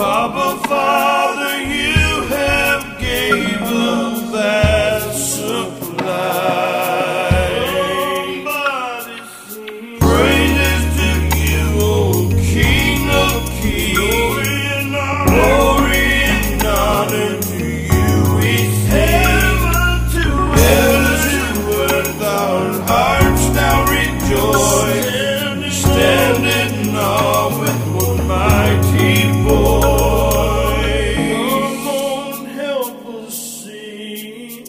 Abba Father, you have gave a vast supply. Praises to you, O King of Kings. Glory and honor to you we sing. Heaven to earth, our hearts now rejoice. Stand in awe with one mighty voice. Come on, help us sing.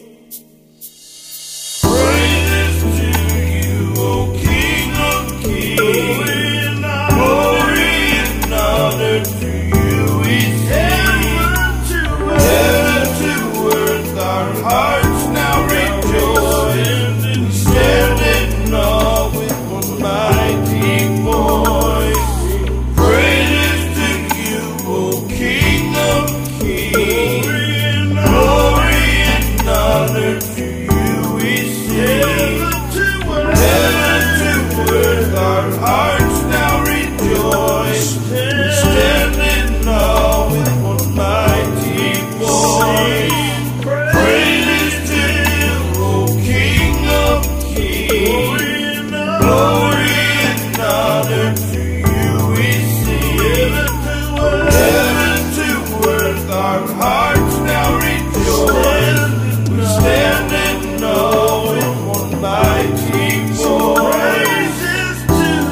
Praises to you, O King of Kings. Glory and honor to you we sing. Heaven to earth, our hearts now rejoice. Stand in awe with one mighty voice. Praises to you, O King of Kings. Glory and honor to you we sing. Heaven to earth, our hearts now rejoice. Stand in awe with one mighty voice. Praises to you, O King of Kings. Glory and honor to you we sing. Heaven to earth, our hearts now rejoice. We stand in awe with one mighty voice. Praises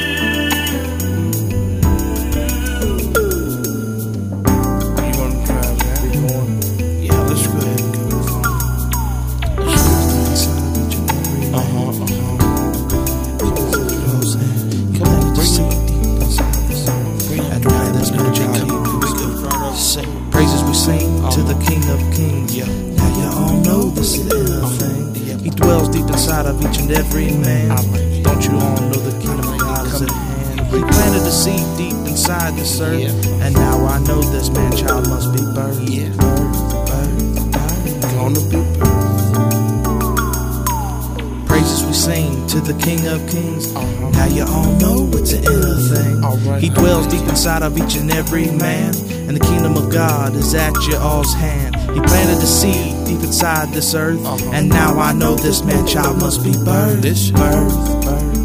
to you. You want to try that? Yeah, let's go ahead and go. Praises we sing to the King of Kings. Now you all know this little thing. He dwells deep inside of each and every man. Don't you all know the kingdom of God is at hand? He planted a seed deep inside this earth, and now I know this man child must be birthed. Gonna be birthed. Praises we sing to the King of Kings. Now you all know it's an inner thing. He dwells deep inside of each and every man, and the kingdom of God is at your all's hand. He planted a seed deep inside this earth, and now I know this man child must be birthed.